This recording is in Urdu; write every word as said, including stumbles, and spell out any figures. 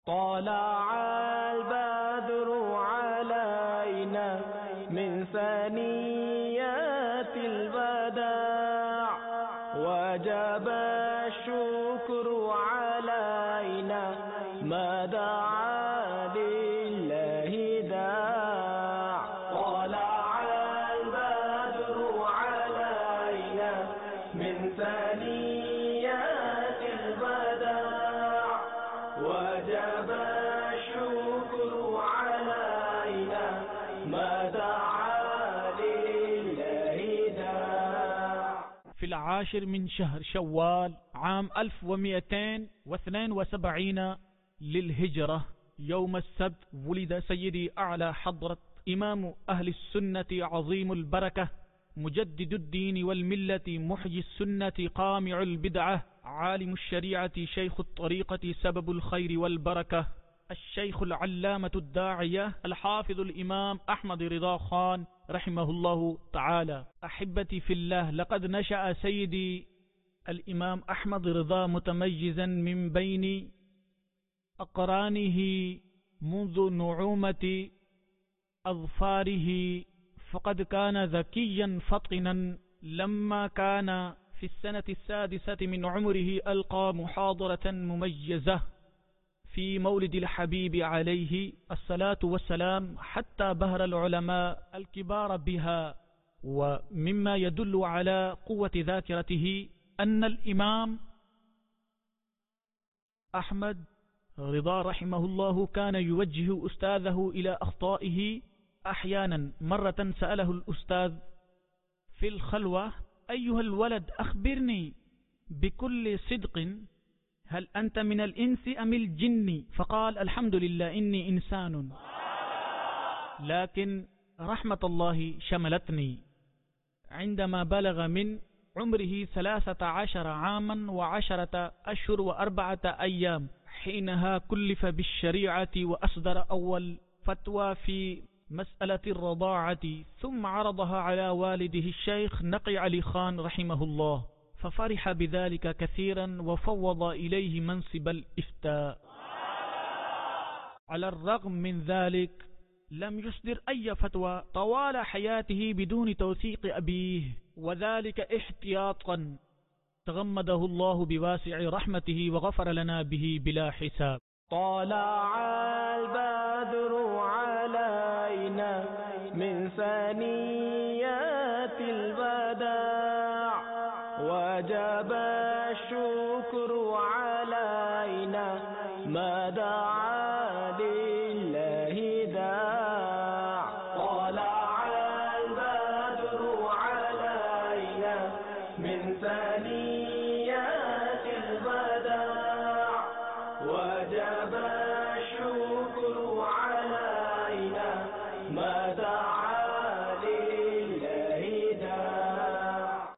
طلع البدر علينا من ثنيات الوداع وجب الشكر علينا ما دعا لله داع طلع البدر علينا من ثنيات الوداع وجب الشكر علينا ما دعا لله داع. في العاشر من شهر شوال عام ألف ومئتين واثنين وسبعين للهجرة يوم السبت ولد سيدي أعلى حضرة إمام أهل السنة عظيم البركة مجدد الدين والملة محيي السنة قامع البدعة عالم الشريعة شيخ الطريقة سبب الخير والبركة الشيخ العلامة الداعية الحافظ الإمام أحمد رضا خان رحمه الله تعالى. أحبتي في الله، لقد نشأ سيدي الإمام أحمد رضا متميزا من بين أقرانه منذ نعومة أظفاره، فقد كان ذكيا فطنا. لما كان في السنة السادسة من عمره ألقى محاضرة مميزة في مولد الحبيب عليه الصلاة والسلام حتى بهر العلماء الكبار بها. ومما يدل على قوة ذاكرته أن الإمام أحمد رضا رحمه الله كان يوجه أستاذه إلى أخطائه أحيانا. مرة سأله الأستاذ في الخلوة: أيها الولد، أخبرني بكل صدق، هل أنت من الإنس أم الجن؟ فقال: الحمد لله إني إنسان، لكن رحمة الله شملتني. عندما بلغ من عمره ثلاثة عشر عاما وعشرة أشهر وأربعة أيام حينها كلف بالشريعة وأصدر أول فتوى في مسألة الرضاعة، ثم عرضها على والده الشيخ نقي علي خان رحمه الله، ففرح بذلك كثيرا وفوض إليه منصب الإفتاء. على الرغم من ذلك لم يصدر أي فتوى طوال حياته بدون توثيق أبيه، وذلك احتياطا تغمده الله بواسع رحمته وغفر لنا به بلا حساب. طلع البدر علينا من ثنيات الوداع وجب الشكر علينا ما دعا